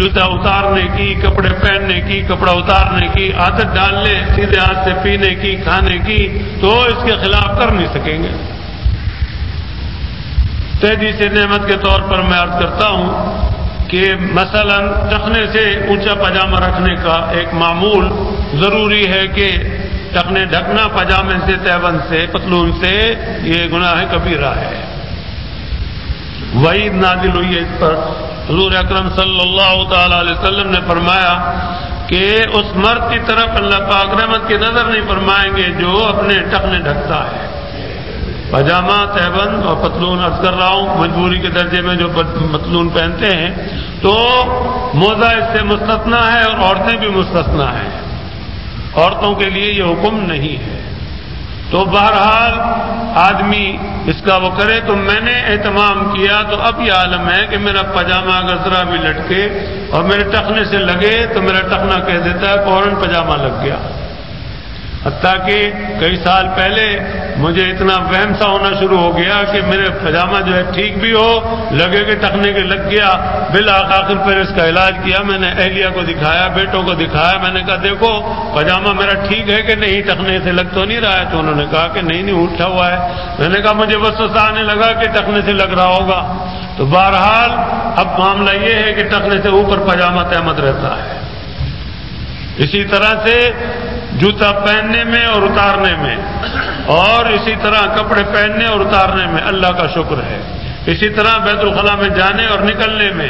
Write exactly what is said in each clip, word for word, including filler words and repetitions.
جوتا اتارنے کی، کپڑے پہننے کی، کپڑا اتارنے کی عادت ڈال لیں، سیدھے ہاتھ سے پینے کی، کھانے کی، تو اس کے خلاف کر نہیں سکیں گے۔ تحدیث نعمت کے طور پر میں عرض کرتا ہوں کہ مثلا ٹخنے سے اونچا پاجامہ رکھنے کا ایک معمول ضروری ہے کہ ٹخنے ڈھکنا پاجامے سے، تہبند سے، پتلون سے، یہ گناہ کبیرہ ہے۔ وعید نازل ہوئی ہے اس پر۔ حضور اکرم صلی اللہ تعالی علیہ وسلم نے فرمایا کہ اس مرد کی طرف اللہ پاک رحمت کی نظر نہیں فرمائیں گے جو اپنے ٹخنے ڈھکتا ہے۔ پاجامہ، تہبند اور پتلون عرض کر رہا ہوں، مجبوری کے درجے میں جو پتلون پہنتے ہیں تو موزہ اس سے مستثنیٰ ہے اور عورتیں بھی مستثنیٰ ہیں، عورتوں کے لیے یہ حکم نہیں ہے۔ تو بہرحال آدمی اس کا وہ کرے۔ تو میں نے اہتمام کیا تو اب یہ عالم ہے کہ میرا پاجامہ اگر ذرا بھی لٹکے اور میرے ٹخنے سے لگے تو میرا ٹخنا کہہ دیتا ہے فوراً پاجامہ لگ گیا۔ حتیٰ کہ کئی سال پہلے مجھے اتنا وہم سا ہونا شروع ہو گیا کہ میرے پاجامہ جو ہے ٹھیک بھی ہو، لگے کہ ٹخنے کے لگ گیا۔ بالآخر پھر اس کا علاج کیا، میں نے اہلیہ کو دکھایا، بیٹوں کو دکھایا، میں نے کہا دیکھو پاجامہ میرا ٹھیک ہے کہ نہیں، ٹخنے سے لگ تو نہیں رہا ہے؟ تو انہوں نے کہا کہ نہیں نہیں اٹھا ہوا ہے۔ میں نے کہا مجھے وسوسہ آنے لگا کہ ٹخنے سے لگ رہا ہوگا۔ تو بہرحال اب معاملہ یہ ہے کہ ٹخنے سے اوپر پاجامہ تہمت رہتا ہے۔ اسی طرح سے جوتا پہننے میں اور اتارنے میں، اور اسی طرح کپڑے پہننے اور اتارنے میں اللہ کا شکر ہے۔ اسی طرح بیت الخلاء میں جانے اور نکلنے میں،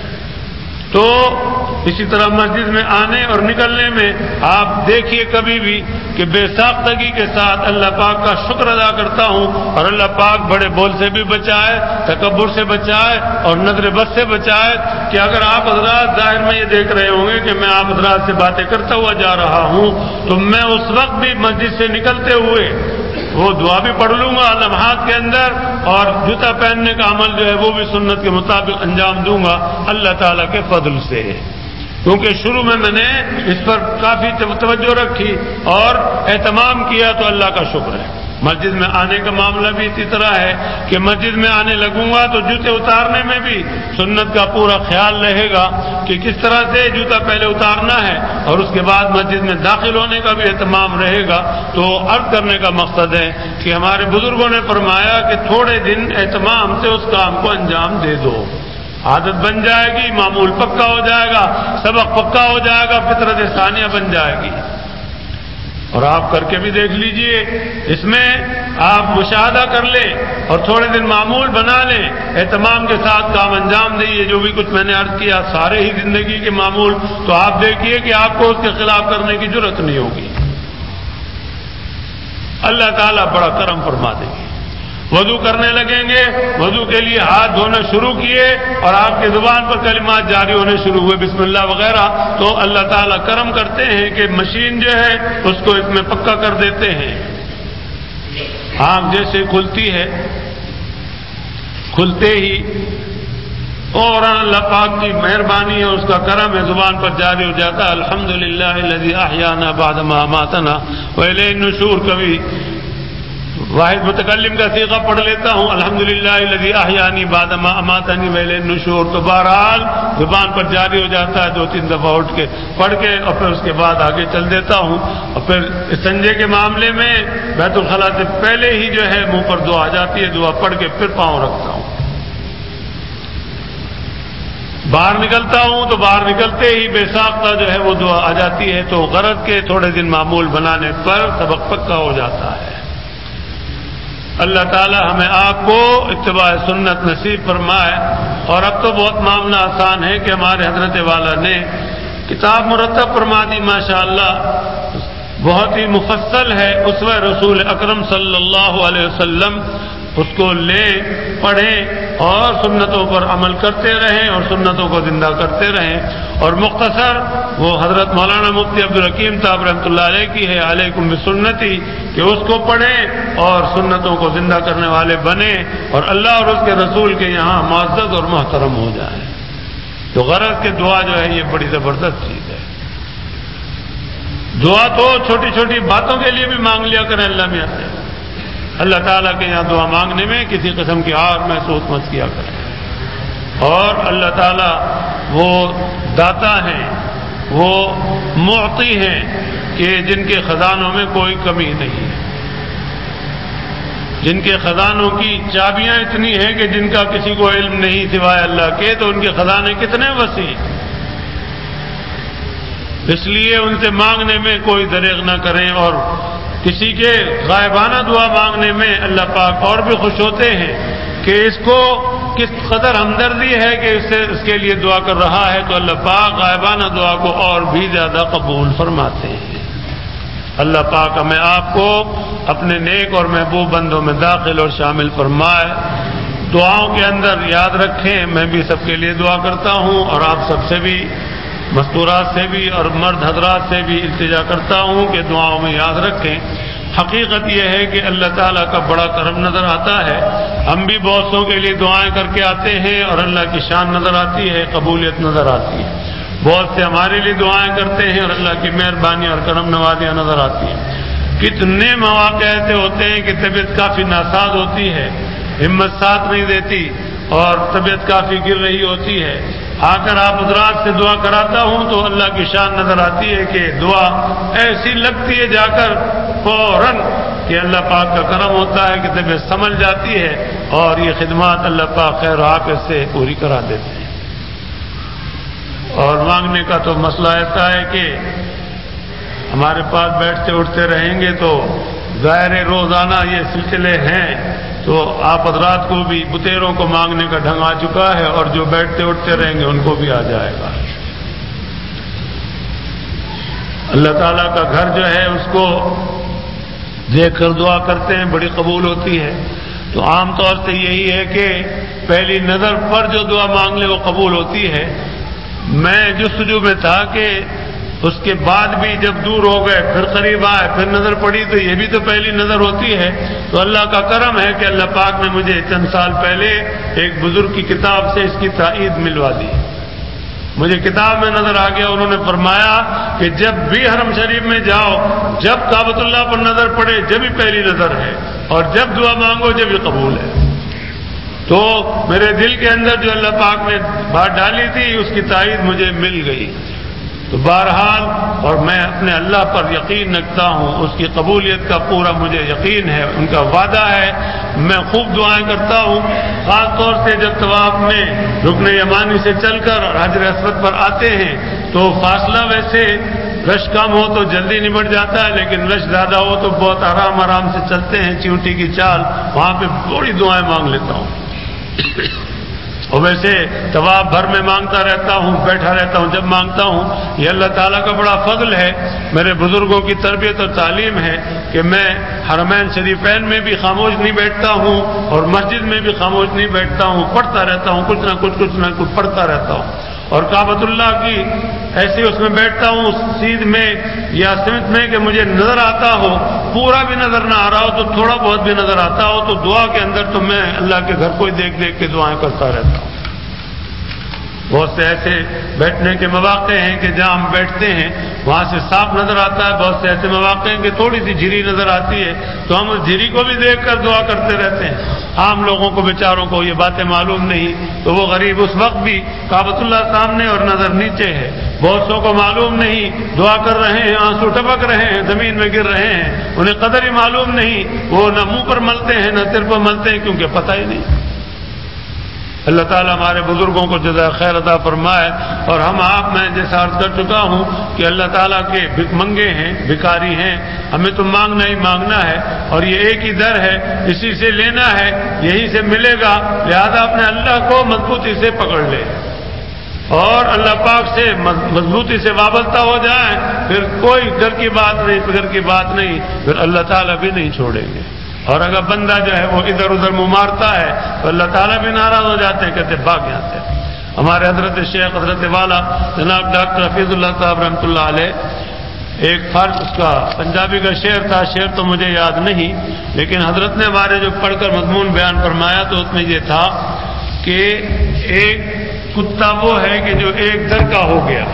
تو اسی طرح مسجد میں آنے اور نکلنے میں آپ دیکھیے کبھی بھی کہ بے ساختگی کے ساتھ اللہ پاک کا شکر ادا کرتا ہوں، اور اللہ پاک بڑے بول سے بھی بچائے، تکبر سے بچائے اور نظر بد سے بچائے کہ اگر آپ حضرات ظاہر میں یہ دیکھ رہے ہوں گے کہ میں آپ حضرات سے باتیں کرتا ہوا جا رہا ہوں تو میں اس وقت بھی مسجد سے نکلتے ہوئے وہ دعا بھی پڑھ لوں گا لمحات کے اندر، اور جوتا پہننے کا عمل جو ہے وہ بھی سنت کے مطابق انجام دوں گا اللہ تعالیٰ کے فضل سے، کیونکہ شروع میں میں نے اس پر کافی توجہ رکھی اور اہتمام کیا، تو اللہ کا شکر ہے۔ مسجد میں آنے کا معاملہ بھی اسی طرح ہے کہ مسجد میں آنے لگوں گا تو جوتے اتارنے میں بھی سنت کا پورا خیال رہے گا کہ کس طرح سے جوتا پہلے اتارنا ہے، اور اس کے بعد مسجد میں داخل ہونے کا بھی اہتمام رہے گا۔ تو عرض کرنے کا مقصد ہے کہ ہمارے بزرگوں نے فرمایا کہ تھوڑے دن اہتمام سے اس کام کو انجام دے دو، عادت بن جائے گی، معمول پکا ہو جائے گا، سبق پکا ہو جائے گا، فطرت ثانیہ بن جائے گی۔ اور آپ کر کے بھی دیکھ لیجئے، اس میں آپ مشاہدہ کر لیں اور تھوڑے دن معمول بنا لیں، اہتمام کے ساتھ کام انجام دئیے۔ جو بھی کچھ میں نے عرض کیا سارے ہی زندگی کے معمول، تو آپ دیکھیے کہ آپ کو اس کے خلاف کرنے کی جرأت نہیں ہوگی، اللہ تعالیٰ بڑا کرم فرما دے گی۔ وضو کرنے لگیں گے، وضو کے لیے ہاتھ دھونا شروع کیے اور آپ کی زبان پر کلمات جاری ہونے شروع ہوئے بسم اللہ وغیرہ، تو اللہ تعالیٰ کرم کرتے ہیں کہ مشین جو ہے اس کو اس میں پکا کر دیتے ہیں۔ آنکھ جیسے کھلتی ہے، کھلتے ہی اور اللہ پاک کی مہربانی ہے، اس کا کرم ہے، زبان پر جاری ہو جاتا ہے الحمدللہ الذی احیانا بعد ما اماتنا والیہ النشور۔ کبھی واحد متکلم کا صیغہ پڑھ لیتا ہوں الحمدللہ الذی احیانی بعد ما اماتنی والیہ النشور، تو بہرحال زبان پر جاری ہو جاتا ہے، دو تین دفعہ اٹھ کے پڑھ کے اور پھر اس کے بعد آگے چل دیتا ہوں۔ اور پھر استنجے کے معاملے میں بیت الخلاء سے پہلے ہی جو ہے منہ پر دعا آ جاتی ہے، دعا پڑھ کے پھر پاؤں رکھتا ہوں۔ باہر نکلتا ہوں تو باہر نکلتے ہی بے ساختہ جو ہے وہ دعا آ جاتی ہے، تو غرض کے تھوڑے دن معمول بنانے پر سبق پکا ہو جاتا ہے۔ اللہ تعالی ہمیں آپ کو اتباع سنت نصیب فرمائے۔ اور اب تو بہت معاملہ آسان ہے کہ ہمارے حضرت والا نے کتاب مرتب فرما دی ماشاءاللہ، بہت ہی مفصل ہے، اسوہ رسول اکرم صلی اللہ علیہ وسلم، اس کو لیں، پڑھیں اور سنتوں پر عمل کرتے رہیں اور سنتوں کو زندہ کرتے رہیں۔ اور مختصر وہ حضرت مولانا مفتی عبدالحکیم صاحب رحمۃ اللہ علیہ کی ہے علیکم بسنتی، کہ اس کو پڑھیں اور سنتوں کو زندہ کرنے والے بنیں اور اللہ اور اس کے رسول کے یہاں معزز اور محترم ہو جائیں۔ تو غرض کے دعا جو ہے یہ بڑی زبردست چیز ہے۔ دعا تو چھوٹی چھوٹی باتوں کے لیے بھی مانگ لیا کریں اللہ میاں سے، اللہ تعالیٰ کے یہاں دعا مانگنے میں کسی قسم کی ہار محسوس مت کیا کریں۔ اور اللہ تعالیٰ وہ داتا ہیں، وہ معطی ہیں کہ جن کے خزانوں میں کوئی کمی نہیں ہے، جن کے خزانوں کی چابیاں اتنی ہیں کہ جن کا کسی کو علم نہیں سوائے اللہ کے، تو ان کے خزانے کتنے وسیع۔ اس لیے ان سے مانگنے میں کوئی دریغ نہ کریں، اور کسی کے غائبانہ دعا مانگنے میں اللہ پاک اور بھی خوش ہوتے ہیں کہ اس کو کس قدر ہمدردی ہے کہ اس سے اس کے لیے دعا کر رہا ہے، تو اللہ پاک غائبانہ دعا کو اور بھی زیادہ قبول فرماتے ہیں۔ اللہ پاک ہمیں آپ کو اپنے نیک اور محبوب بندوں میں داخل اور شامل فرمائے۔ دعاؤں کے اندر یاد رکھیں، میں بھی سب کے لیے دعا کرتا ہوں اور آپ سب سے بھی، مستورات سے بھی اور مرد حضرات سے بھی التجا کرتا ہوں کہ دعاؤں میں یاد رکھیں۔ حقیقت یہ ہے کہ اللہ تعالیٰ کا بڑا کرم نظر آتا ہے، ہم بھی بہت سو کے لیے دعائیں کر کے آتے ہیں اور اللہ کی شان نظر آتی ہے، قبولیت نظر آتی ہے، بہت سے ہمارے لیے دعائیں کرتے ہیں اور اللہ کی مہربانی اور کرم نوازیاں نظر آتی ہیں۔ کتنے مواقع ایسے ہوتے ہیں کہ طبیعت کافی ناساز ہوتی ہے، ہمت ساتھ نہیں دیتی اور طبیعت کافی گر رہی ہوتی ہے، آ کر آپ حضرات سے دعا کراتا ہوں تو اللہ کی شان نظر آتی ہے کہ دعا ایسی لگتی ہے جا کر فوراً کہ اللہ پاک کا کرم ہوتا ہے کہ طبیعت سنبھل جاتی ہے اور یہ خدمات اللہ پاک خیر و عافیت سے پوری کرا دیتے ہیں۔ اور مانگنے کا تو مسئلہ ایسا ہے کہ ہمارے پاس بیٹھتے اٹھتے رہیں گے تو ظاہر روزانہ یہ سلسلے ہیں، تو آپ حضرات کو بھی بتیروں کو مانگنے کا ڈھنگ آ چکا ہے اور جو بیٹھتے اٹھتے رہیں گے ان کو بھی آ جائے گا۔ اللہ تعالیٰ کا گھر جو ہے اس کو دیکھ کر دعا کرتے ہیں، بڑی قبول ہوتی ہے۔ تو عام طور سے یہی ہے کہ پہلی نظر پر جو دعا مانگ لے وہ قبول ہوتی ہے۔ میں جستجو میں تھا کہ اس کے بعد بھی جب دور ہو گئے پھر قریب آئے پھر نظر پڑی تو یہ بھی تو پہلی نظر ہوتی ہے۔ تو اللہ کا کرم ہے کہ اللہ پاک نے مجھے چند سال پہلے ایک بزرگ کی کتاب سے اس کی تائید ملوا دی۔ مجھے کتاب میں نظر آ گیا، انہوں نے فرمایا کہ جب بھی حرم شریف میں جاؤ، جب کعبۃ اللہ پر نظر پڑے جب ہی پہلی نظر ہے، اور جب دعا مانگو جب ہی قبول ہے۔ تو میرے دل کے اندر جو اللہ پاک نے بات ڈالی تھی اس کی تائید مجھے مل گئی۔ تو بہرحال اور میں اپنے اللہ پر یقین رکھتا ہوں، اس کی قبولیت کا پورا مجھے یقین ہے، ان کا وعدہ ہے۔ میں خوب دعائیں کرتا ہوں، خاص طور سے جب طواف میں رکن یمانی سے چل کر حجر اسود پر آتے ہیں تو فاصلہ ویسے رش کم ہو تو جلدی نمٹ جاتا ہے، لیکن رش زیادہ ہو تو بہت آرام آرام سے چلتے ہیں، چیونٹی کی چال، وہاں پہ بڑی دعائیں مانگ لیتا ہوں۔ اور ویسے طواف بھر میں مانگتا رہتا ہوں، بیٹھا رہتا ہوں جب مانگتا ہوں۔ یہ اللہ تعالیٰ کا بڑا فضل ہے، میرے بزرگوں کی تربیت اور تعلیم ہے کہ میں حرمین شریفین میں بھی خاموش نہیں بیٹھتا ہوں اور مسجد میں بھی خاموش نہیں بیٹھتا ہوں، پڑھتا رہتا ہوں، کچھ نہ کچھ کچھ نہ کچھ پڑھتا رہتا ہوں۔ اور کعبۃ اللہ کی ایسے اس میں بیٹھتا ہوں سیدھ میں یا سمت میں کہ مجھے نظر آتا ہو، پورا بھی نظر نہ آ رہا ہو تو تھوڑا بہت بھی نظر آتا ہو، تو دعا کے اندر تو میں اللہ کے گھر کو ہی دیکھ دیکھ کے دعائیں کرتا رہتا ہوں۔ بہت سے ایسے بیٹھنے کے مواقع ہیں کہ جہاں ہم بیٹھتے ہیں وہاں سے صاف نظر آتا ہے، بہت سے ایسے مواقع ہیں کہ تھوڑی سی جھری نظر آتی ہے تو ہم اس جھری کو بھی دیکھ کر دعا کرتے رہتے ہیں۔ عام لوگوں کو بیچاروں کو یہ باتیں معلوم نہیں، تو وہ غریب اس وقت بھی کعبۃ اللہ سامنے اور نظر نیچے ہے، بہت سو کو معلوم نہیں، دعا کر رہے ہیں، آنسو ٹپک رہے ہیں، زمین میں گر رہے ہیں، انہیں قدر ہی معلوم نہیں، وہ نہ منہ پر ملتے ہیں نہ سر پر ملتے ہیں کیونکہ پتہ ہی نہیں۔ اللہ تعالیٰ ہمارے بزرگوں کو جزائے خیر عطا فرمائے۔ اور ہم آپ میں جیسا عرض کر چکا ہوں کہ اللہ تعالیٰ کے بھک منگے ہیں، بھکاری ہیں، ہمیں تو مانگنا ہی مانگنا ہے، اور یہ ایک ہی در ہے، اسی سے لینا ہے، یہی سے ملے گا، لہذا اپنے اللہ کو مضبوطی سے پکڑ لے اور اللہ پاک سے مضبوطی سے وابستہ ہو جائیں، پھر کوئی ڈر کی بات نہیں، فکر کی بات نہیں، پھر اللہ تعالیٰ بھی نہیں چھوڑیں گے۔ اور اگر بندہ جو ہے وہ ادھر ادھر منہ مارتا ہے تو اللہ تعالیٰ بھی ناراض ہو جاتے ہیں، کہتے بھاگ یہاں سے۔ ہمارے حضرت شیخ حضرت والا جناب ڈاکٹر حفیظ اللہ صاحب رحمۃ اللہ علیہ، ایک فرض اس کا پنجابی کا شعر تھا، شعر تو مجھے یاد نہیں، لیکن حضرت نے ہمارے جو پڑھ کر مضمون بیان فرمایا تو اس میں یہ تھا کہ ایک کتا وہ ہے کہ جو ایک در کا ہو گیا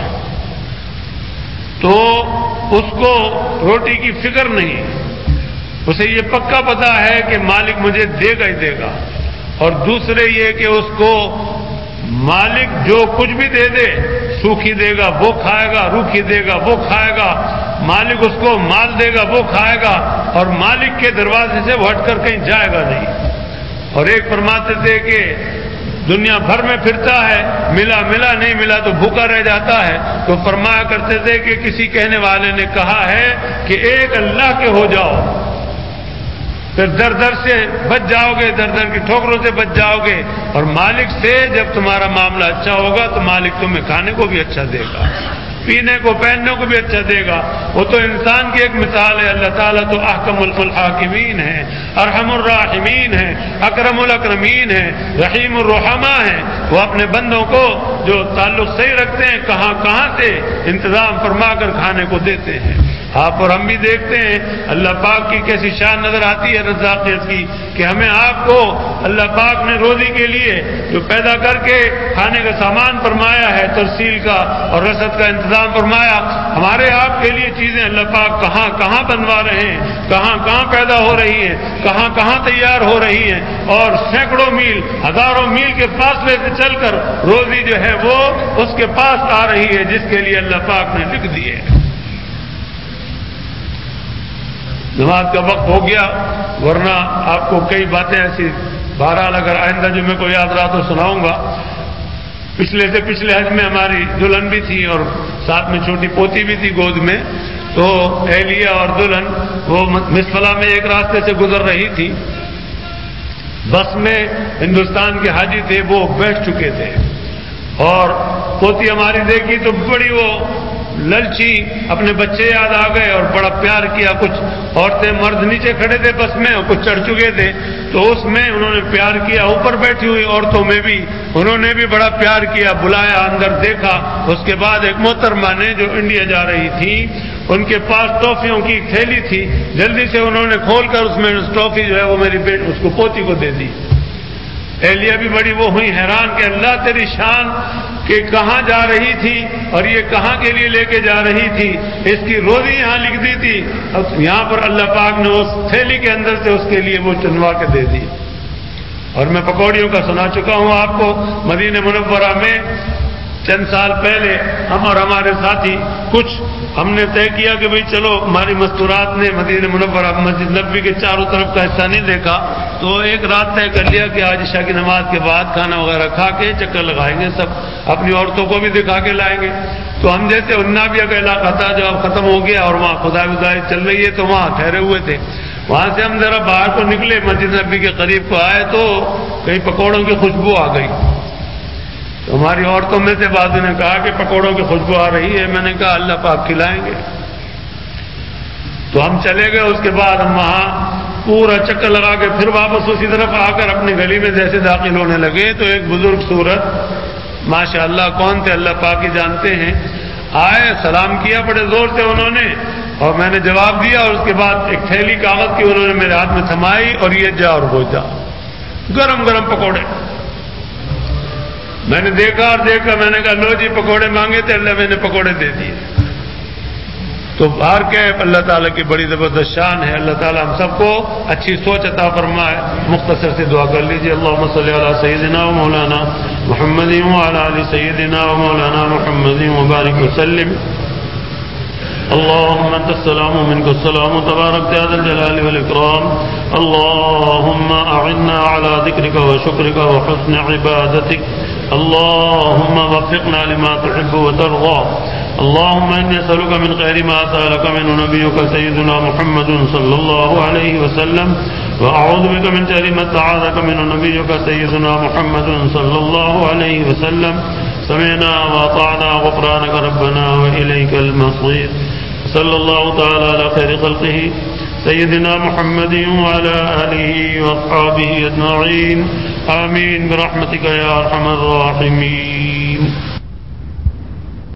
تو اس کو روٹی کی فکر نہیں، اسے یہ پکا پتا ہے کہ مالک مجھے دے گا ہی دے گا، اور دوسرے یہ کہ اس کو مالک جو کچھ بھی دے دے سوکھی دے گا وہ کھائے گا، روکھی دے گا وہ کھائے گا، مالک اس کو مال دے گا وہ کھائے گا، اور مالک کے دروازے سے وہ ہٹ کر کہیں جائے گا نہیں۔ اور ایک فرماتے تھے کہ دنیا بھر میں پھرتا ہے، ملا ملا نہیں ملا تو بھوکا رہ جاتا ہے، تو فرمایا کرتے تھے کہ کسی کہنے والے نے کہا ہے کہ ایک اللہ کے ہو جاؤ، پھر در در سے بچ جاؤ گے، در در کی ٹھوکروں سے بچ جاؤ گے، اور مالک سے جب تمہارا معاملہ اچھا ہوگا تو مالک تمہیں کھانے کو بھی اچھا دے گا، پینے کو پہننے کو بھی اچھا دے گا۔ وہ تو انسان کی ایک مثال ہے، اللہ تعالیٰ تو احکم الحاکمین ہے، ارحم الراحمین ہے، اکرم الاکرمین ہے، رحیم الرحماء ہے۔ وہ اپنے بندوں کو جو تعلق صحیح رکھتے ہیں کہاں کہاں سے انتظام فرما کر کھانے کو دیتے ہیں۔ آپ اور ہم بھی دیکھتے ہیں اللہ پاک کی کیسی شان نظر آتی ہے رزاقیت کی، کہ ہمیں آپ کو اللہ پاک نے روزی کے لیے جو پیدا کر کے کھانے کا سامان فرمایا ہے، ترسیل کا اور رسد کا انتظام فرمایا، ہمارے آپ کے لیے چیزیں اللہ پاک کہاں کہاں بنوا رہے ہیں، کہاں کہاں پیدا ہو رہی ہیں، کہاں کہاں تیار ہو رہی ہیں، اور سینکڑوں میل ہزاروں میل کے فاصلے سے چل کر روزی جو ہے وہ اس کے پاس آ رہی ہے جس کے لیے اللہ پاک نے لکھ دیے۔ نماز کا وقت ہو گیا، ورنہ آپ کو کئی باتیں ایسی بہرحال اگر آئندہ جو میں کو یاد رہا تو سناؤں گا۔ پچھلے سے پچھلے حج میں ہماری دلہن بھی تھی اور ساتھ میں چھوٹی پوتی بھی تھی گود میں، تو اہلیہ اور دلہن وہ مسفلہ میں ایک راستے سے گزر رہی تھی، بس میں ہندوستان کے حاجی تھے، وہ بیٹھ چکے تھے، اور پوتی ہماری دیکھی تو بڑی وہ للچی، اپنے بچے یاد آ گئے اور بڑا پیار کیا۔ کچھ عورتیں مرد نیچے کھڑے تھے بس میں اور کچھ چڑھ چکے تھے، تو اس میں انہوں نے پیار کیا، اوپر بیٹھی ہوئی عورتوں میں بھی انہوں نے بھی بڑا پیار کیا، بلایا، اندر دیکھا۔ اس کے بعد ایک محترمہ نے جو انڈیا جا رہی تھی، ان کے پاس ٹافیوں کی تھیلی تھی، جلدی سے انہوں نے کھول کر اس میں ٹافی جو ہے وہ میری بیٹی اس کو پوتی کو دے دی۔ اہلیہ بھی بڑی وہ ہوئی حیران کہ اللہ تیری شان کہ کہاں جا رہی تھی اور یہ کہاں کے لیے لے کے جا رہی تھی، اس کی روزی یہاں لکھ دی تھی، اب یہاں پر اللہ پاک نے اس تھیلی کے اندر سے اس کے لیے وہ چنوا کے دے دی۔ اور میں پکوڑیوں کا سنا چکا ہوں آپ کو، مدینہ منورہ میں چند سال پہلے ہم اور ہمارے ساتھی کچھ ہم نے طے کیا کہ بھئی چلو، ہماری مستورات نے مدینہ منورہ مسجد نبوی کے چاروں طرف کا حصہ نہیں دیکھا، تو ایک رات طے کر لیا کہ آج عشاء کی نماز کے بعد کھانا وغیرہ کھا کے چکر لگائیں گے، سب اپنی عورتوں کو بھی دکھا کے لائیں گے۔ تو ہم جیسے انابیہ کا علاقہ تھا جو اب ختم ہو گیا اور وہاں خدا بدائی چل رہی ہے، تو وہاں ٹھہرے ہوئے تھے، وہاں سے ہم ذرا باہر کو نکلے، مسجد نبوی کے قریب کو آئے تو کئی پکوڑوں کی خوشبو آ گئی۔ تو ہماری عورتوں میں سے بعض نے کہا کہ پکوڑوں کی خوشبو آ رہی ہے، میں نے کہا اللہ پاک کھلائیں گے۔ تو ہم چلے گئے، اس کے بعد ہم وہاں پورا چکر لگا کے پھر واپس اسی طرف آ کر اپنی گلی میں جیسے داخل ہونے لگے تو ایک بزرگ صورت، ماشاء اللہ کون تھے اللہ پاک ہی جانتے ہیں، آئے، سلام کیا بڑے زور سے انہوں نے، اور میں نے جواب دیا، اور اس کے بعد ایک تھیلی کاغذ کی انہوں نے میرے ہاتھ میں تھمائی اور یہ جا اور وہ جا، گرم گرم پکوڑے۔ میں نے دیکھا اور دیکھا، میں نے کہا لو جی پکوڑے مانگے تھے، اللہ میں نے پکوڑے دے دیے۔ تو باہر کیا ہے، اللہ تعالیٰ کی بڑی زبردست شان ہے، اللہ تعالیٰ ہم سب کو اچھی سوچ عطا فرمائے۔ مختصر سے دعا کر لیجیے، اللہم صلی علی سیدنا و مولانا محمد وعلی آل سیدنا و مولانا محمد وبارک وسلم۔ اللهم انت السلام ومنك السلام تبارك يا ذا الجلال والاكرام، اللهم اعنا على ذكرك وشكرك وحسن عبادتك، اللهم وفقنا لما تحب وترضى، اللهم اني اسالك من خير ما سالك منه نبيك سيدنا محمد صلى الله عليه وسلم، واعوذ بك من شر ما استعاذك منه نبيك سيدنا محمد صلى الله عليه وسلم، سمعنا واطعنا غفرانك ربنا واليك المصير، صلى الله تعالى على خير خلقه سيدنا محمد وعلى آله وأصحابه أجمعين، آمين برحمتك يا أرحم الراحمين۔